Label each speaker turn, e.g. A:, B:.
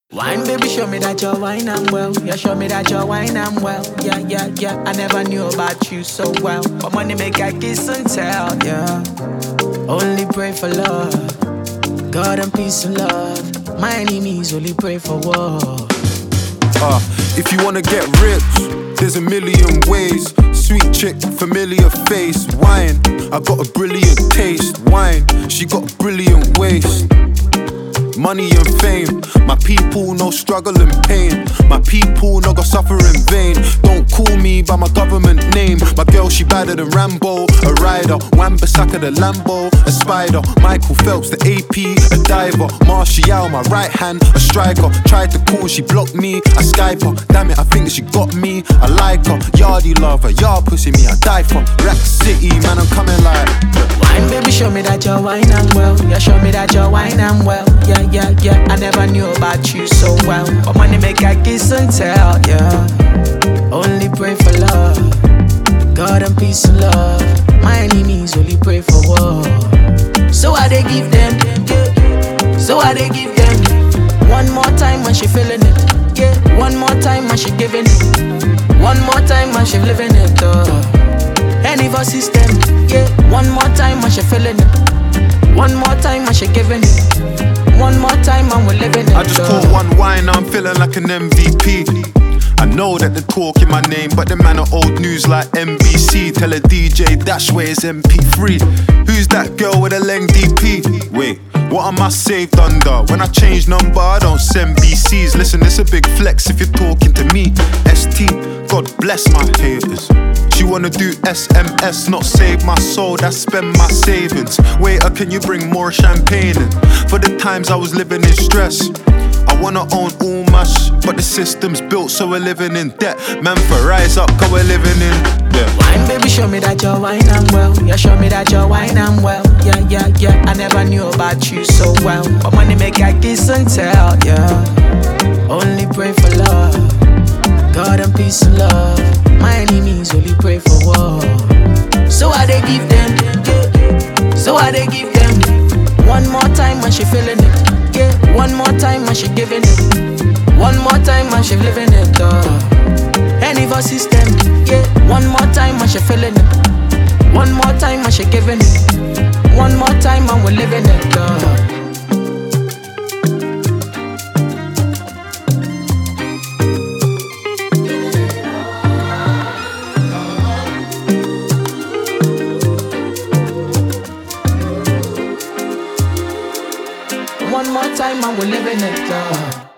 A: Wine, baby, show me that you're wine and well. Yeah, show me that you're wine and well. Yeah, yeah, yeah. I never knew about you so well, but money make I kiss and tell. Yeah, only pray for love, God and peace and love. My enemies only pray for war.
B: If you wanna get rich, there's a million ways. Sweet chick, familiar face. Wine, I got a brilliant taste. Wine, she got a brilliant waist. Money and fame, my people no struggle and pain. My people no go suffer in vain. Don't call me by my government name. My girl she badder than Rambo, a rider. Wan-Bissaka the Lambo, a spider. Michael Phelps the AP, a diver. Martial my right hand, a striker. Tried to call, she blocked me, I Skype her. Damn it, I think that she got me, I like her. Yardie lover, yard pussy me, I die for. Rack City, man I'm coming like
A: wine, baby, show me that you're wine and well. Yeah, show me that you're wine and well. Yeah, yeah, yeah. I never knew about you so well, but money make I kiss and tell. Yeah, only pray for love, God and peace and love. My enemies only pray for war. So I they give them, yeah. So I they give them. One more time when she feeling it, yeah. One more time when she giving it. One more time when she living it. Any of our system, yeah. One more time when she feeling it. One more time when she giving it. One more time and we're living it.
B: I just caught one wine, I'm feeling like an MVP. I know that they're talking my name, but the man are old news like NBC. Tell a DJ dash where it's MP3. Who's that girl with a leng DP? Wait, what am I saved under? When I change number, I don't send BCs. Listen, it's a big flex if you're talking to me. ST, God bless my haters. She wanna do SMS, not save my soul, that's spend my savings. Waiter, can you bring more champagne in? For the times I was living in stress, I wanna own all my but the system's built so we're living in debt. Man, for rise up, cause we're living in debt.
A: Wine, baby, show me that you're wine and well. Yeah, show me that you're wine and well. Yeah, yeah, yeah. I never knew about you so well, but money make I kiss and tell. Yeah, only pray for love, God and peace and love. My enemies only pray for war. So I they give them, yeah. So I they give them. One more time when she feeling it, yeah. One more time when she giving it. One more time when she living it. Any of our system, yeah. One more time when she feeling it. One more time when she giving it. One more time when we're living it. One more time and we're living it.